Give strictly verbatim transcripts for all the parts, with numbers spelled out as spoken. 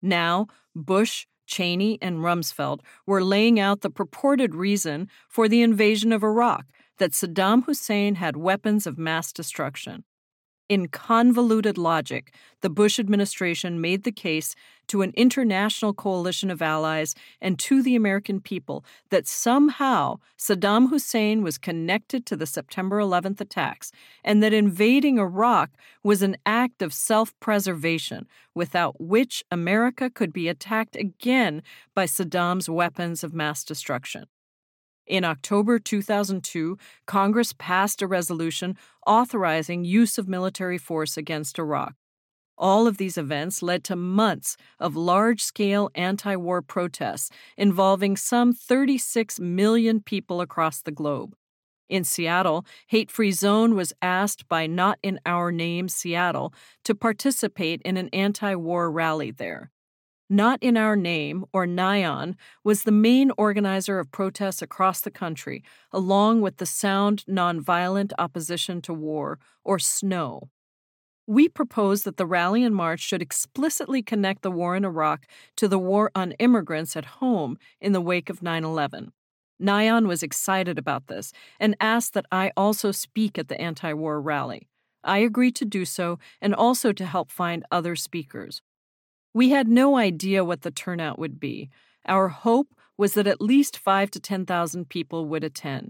Now, Bush, Cheney, and Rumsfeld were laying out the purported reason for the invasion of Iraq, that Saddam Hussein had weapons of mass destruction. In convoluted logic, the Bush administration made the case to an international coalition of allies and to the American people that somehow Saddam Hussein was connected to the September eleventh attacks and that invading Iraq was an act of self-preservation without which America could be attacked again by Saddam's weapons of mass destruction. In October two thousand two, Congress passed a resolution authorizing use of military force against Iraq. All of these events led to months of large-scale anti-war protests involving some thirty-six million people across the globe. In Seattle, Hate Free Zone was asked by Not in Our Name Seattle to participate in an anti-war rally there. Not in Our Name, or NION, was the main organizer of protests across the country, along with the Sound Nonviolent Opposition to War, or SNOW. We propose that the rally and march should explicitly connect the war in Iraq to the war on immigrants at home in the wake of nine eleven. NION was excited about this and asked that I also speak at the anti-war rally. I agreed to do so and also to help find other speakers. We had no idea what the turnout would be. Our hope was that at least five to ten thousand people would attend.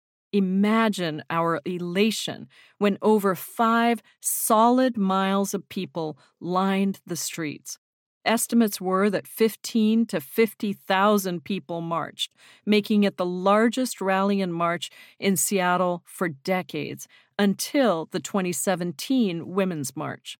Imagine our elation when over five solid miles of people lined the streets. Estimates were that fifteen to fifty thousand people marched, making it the largest rally and march in Seattle for decades, until the twenty seventeen Women's March.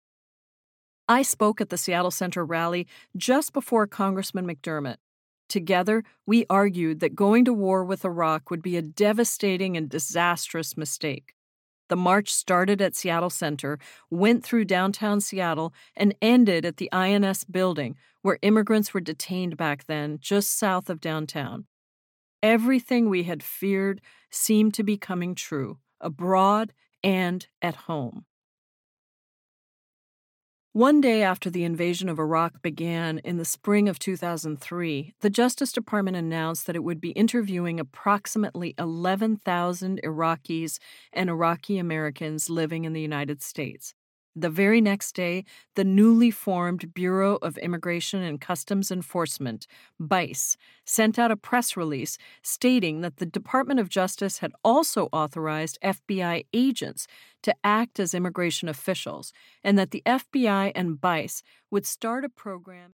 I spoke at the Seattle Center rally just before Congressman McDermott. Together, we argued that going to war with Iraq would be a devastating and disastrous mistake. The march started at Seattle Center, went through downtown Seattle, and ended at the I N S building, where immigrants were detained back then, just south of downtown. Everything we had feared seemed to be coming true, abroad and at home. One day after the invasion of Iraq began in the spring of two thousand three, the Justice Department announced that it would be interviewing approximately eleven thousand Iraqis and Iraqi Americans living in the United States. The very next day, the newly formed Bureau of Immigration and Customs Enforcement, BICE, sent out a press release stating that the Department of Justice had also authorized F B I agents to act as immigration officials, and that the F B I and BICE would start a program